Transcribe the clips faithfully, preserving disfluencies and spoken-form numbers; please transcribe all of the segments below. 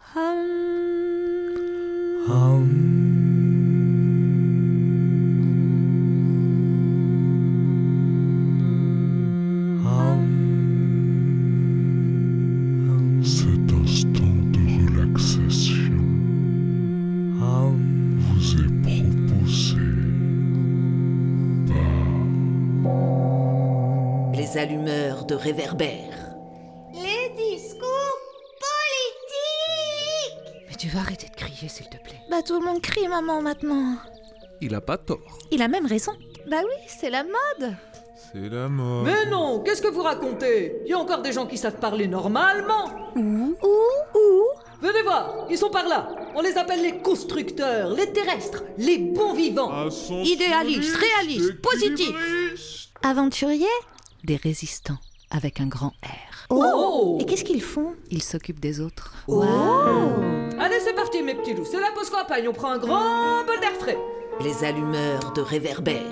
Hum. Hum. Cet instant de relaxation vous est proposé par Les allumeurs de réverbères. Les discours politiques. Mais tu vas arrêter de crier, s'il te plaît. Bah tout le monde crie maman maintenant. Il a pas tort. Il a même raison. Bah oui, c'est la mode. C'est la mort. Mais non, qu'est-ce que vous racontez? Il y a encore des gens qui savent parler normalement. Où Où Où Venez voir, ils sont par là. On les appelle les constructeurs, les terrestres, les bons vivants. Idéaliste, réaliste, positif. Aventurier. Des résistants, avec un grand R. Oh. Et qu'est-ce qu'ils font? Ils s'occupent des autres. Wow. Allez, c'est parti mes petits loups, c'est la pause campagne, on prend un grand bol d'air frais. Les allumeurs de réverbères.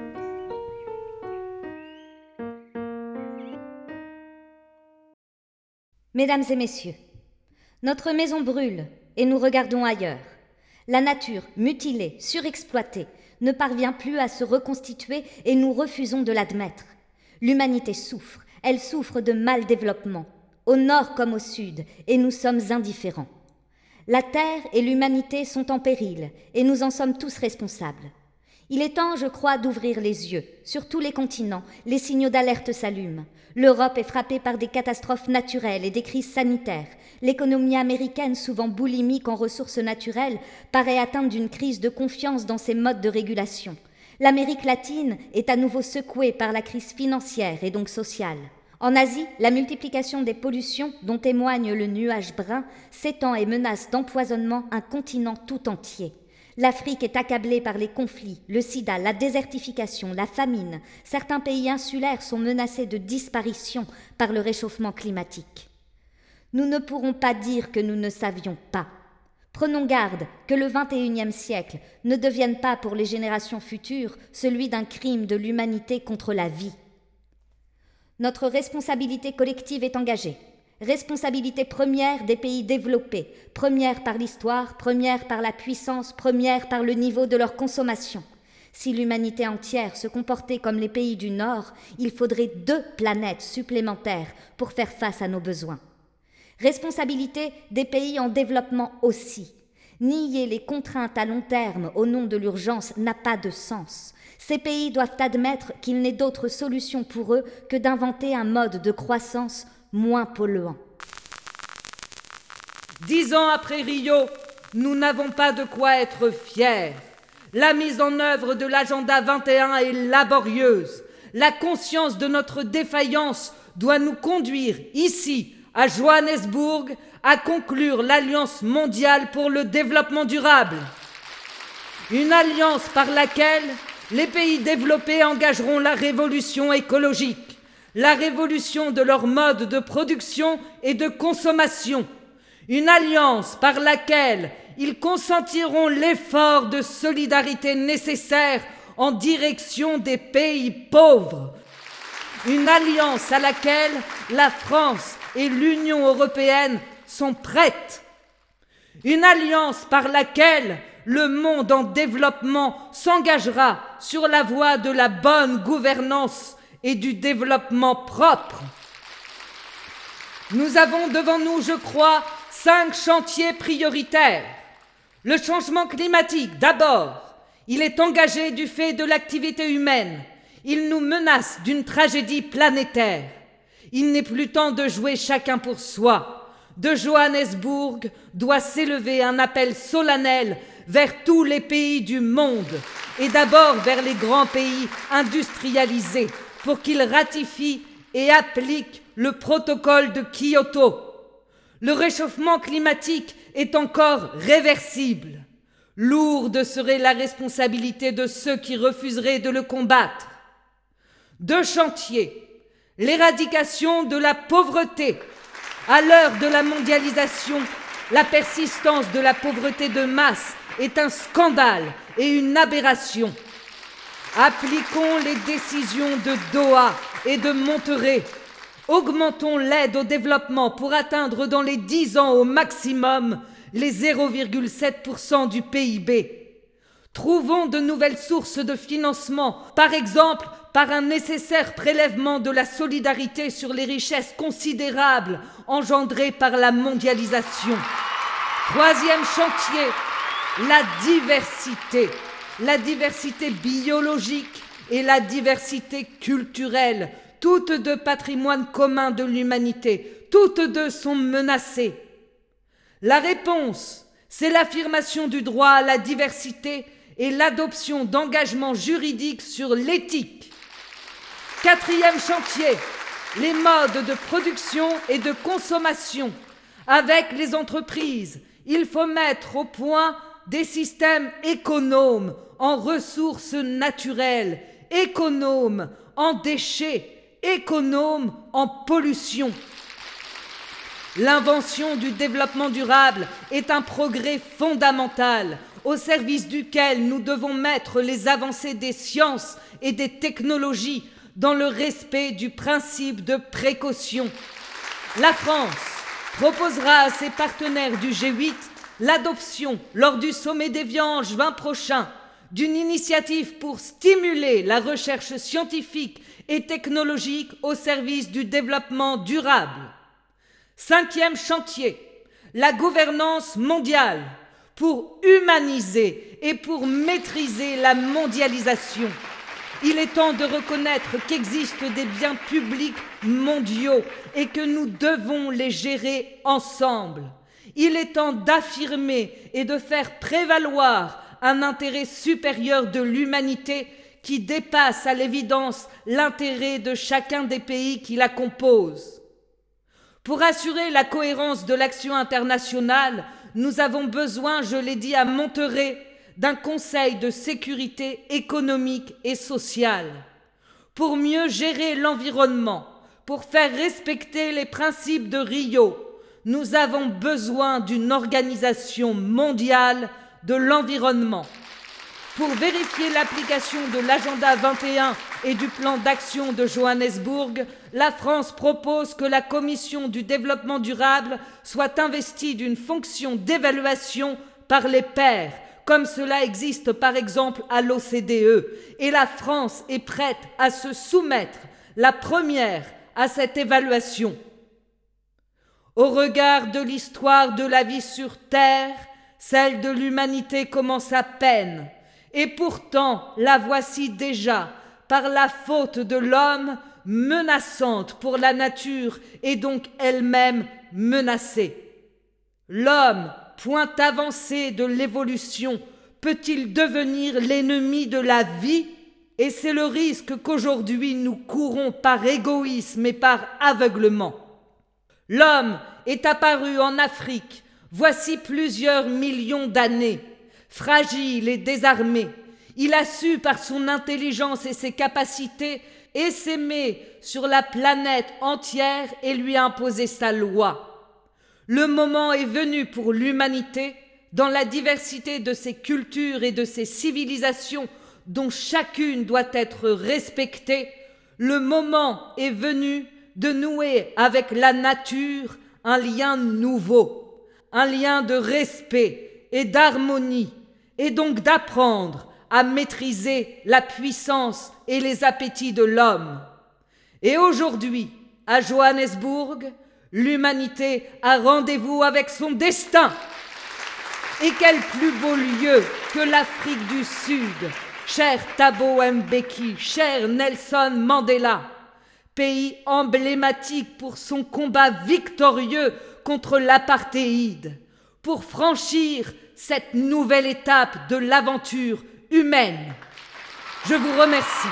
Mesdames et messieurs, notre maison brûle et nous regardons ailleurs. La nature, mutilée, surexploitée, ne parvient plus à se reconstituer et nous refusons de l'admettre. L'humanité souffre, elle souffre de mal développement, au nord comme au sud, et nous sommes indifférents. La Terre et l'humanité sont en péril et nous en sommes tous responsables. Il est temps, je crois, d'ouvrir les yeux. Sur tous les continents, les signaux d'alerte s'allument. L'Europe est frappée par des catastrophes naturelles et des crises sanitaires. L'économie américaine, souvent boulimique en ressources naturelles, paraît atteinte d'une crise de confiance dans ses modes de régulation. L'Amérique latine est à nouveau secouée par la crise financière et donc sociale. En Asie, la multiplication des pollutions, dont témoigne le nuage brun, s'étend et menace d'empoisonnement un continent tout entier. L'Afrique est accablée par les conflits, le sida, la désertification, la famine. Certains pays insulaires sont menacés de disparition par le réchauffement climatique. Nous ne pourrons pas dire que nous ne savions pas. Prenons garde que le vingt et unième siècle ne devienne pas pour les générations futures celui d'un crime de l'humanité contre la vie. Notre responsabilité collective est engagée. Responsabilité première des pays développés, première par l'histoire, première par la puissance, première par le niveau de leur consommation. Si l'humanité entière se comportait comme les pays du Nord, il faudrait deux planètes supplémentaires pour faire face à nos besoins. Responsabilité des pays en développement aussi. Nier les contraintes à long terme au nom de l'urgence n'a pas de sens. Ces pays doivent admettre qu'il n'est d'autre solution pour eux que d'inventer un mode de croissance moins polluant. Dix ans après Rio, nous n'avons pas de quoi être fiers. La mise en œuvre de l'agenda vingt et un est laborieuse. La conscience de notre défaillance doit nous conduire ici, à Johannesburg, à conclure l'Alliance mondiale pour le développement durable. Une alliance par laquelle les pays développés engageront la révolution écologique, la révolution de leur mode de production et de consommation. Une alliance par laquelle ils consentiront l'effort de solidarité nécessaire en direction des pays pauvres. Une alliance à laquelle la France et l'Union européenne sont prêtes. Une alliance par laquelle le monde en développement s'engagera sur la voie de la bonne gouvernance et du développement propre. Nous avons devant nous, je crois, cinq chantiers prioritaires. Le changement climatique, d'abord. Il est engagé du fait de l'activité humaine. Il nous menace d'une tragédie planétaire. Il n'est plus temps de jouer chacun pour soi. De Johannesburg doit s'élever un appel solennel vers tous les pays du monde, et d'abord vers les grands pays industrialisés, pour qu'ils ratifient et appliquent le protocole de Kyoto. Le réchauffement climatique est encore réversible. Lourde serait la responsabilité de ceux qui refuseraient de le combattre. Deux chantiers. L'éradication de la pauvreté. À l'heure de la mondialisation, la persistance de la pauvreté de masse est un scandale et une aberration. Appliquons les décisions de Doha et de Monterrey. Augmentons l'aide au développement pour atteindre dans les dix ans au maximum les zéro virgule sept pour cent du P I B. Trouvons de nouvelles sources de financement, par exemple par un nécessaire prélèvement de la solidarité sur les richesses considérables engendrées par la mondialisation. Troisième chantier, la diversité. La diversité biologique et la diversité culturelle, toutes deux patrimoines communs de l'humanité, toutes deux sont menacées. La réponse, c'est l'affirmation du droit à la diversité et l'adoption d'engagements juridiques sur l'éthique. Quatrième chantier, les modes de production et de consommation. Avec les entreprises, il faut mettre au point des systèmes économes en ressources naturelles, économes en déchets, économes en pollution. L'invention du développement durable est un progrès fondamental au service duquel nous devons mettre les avancées des sciences et des technologies dans le respect du principe de précaution. La France proposera à ses partenaires du G huit l'adoption, lors du sommet d'Évian en juin prochain, d'une initiative pour stimuler la recherche scientifique et technologique au service du développement durable. Cinquième chantier, la gouvernance mondiale pour humaniser et pour maîtriser la mondialisation. Il est temps de reconnaître qu'existent des biens publics mondiaux et que nous devons les gérer ensemble. Il est temps d'affirmer et de faire prévaloir un intérêt supérieur de l'humanité qui dépasse à l'évidence l'intérêt de chacun des pays qui la composent. Pour assurer la cohérence de l'action internationale, nous avons besoin, je l'ai dit à Monterrey, d'un Conseil de sécurité économique et sociale. Pour mieux gérer l'environnement, pour faire respecter les principes de Rio, nous avons besoin d'une organisation mondiale de l'environnement. Pour vérifier l'application de l'agenda vingt et un et du plan d'action de Johannesburg, la France propose que la Commission du développement durable soit investie d'une fonction d'évaluation par les pairs, comme cela existe par exemple à l'O C D E, et la France est prête à se soumettre, la première, à cette évaluation. Au regard de l'histoire de la vie sur Terre, celle de l'humanité commence à peine, et pourtant la voici déjà, par la faute de l'homme, menaçante pour la nature et donc elle-même menacée. L'homme, point avancé de l'évolution, peut-il devenir l'ennemi de la vie? Et c'est le risque qu'aujourd'hui nous courons par égoïsme et par aveuglement. L'homme est apparu en Afrique, voici plusieurs millions d'années, fragile et désarmé. Il a su par son intelligence et ses capacités essaimer sur la planète entière et lui imposer sa loi. Le moment est venu pour l'humanité, dans la diversité de ses cultures et de ses civilisations dont chacune doit être respectée, le moment est venu de nouer avec la nature un lien nouveau, un lien de respect et d'harmonie, et donc d'apprendre à maîtriser la puissance et les appétits de l'homme. Et aujourd'hui, à Johannesburg, l'humanité a rendez-vous avec son destin. Et quel plus beau lieu que l'Afrique du Sud, cher Thabo Mbeki, cher Nelson Mandela, pays emblématique pour son combat victorieux contre l'apartheid, pour franchir cette nouvelle étape de l'aventure humaine. Je vous remercie.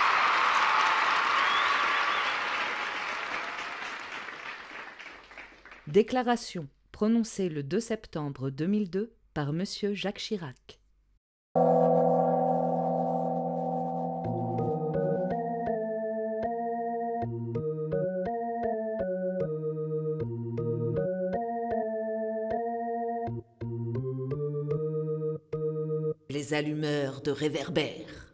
Déclaration prononcée le deux septembre deux mille deux par Monsieur Jacques Chirac. Les allumeurs de réverbères.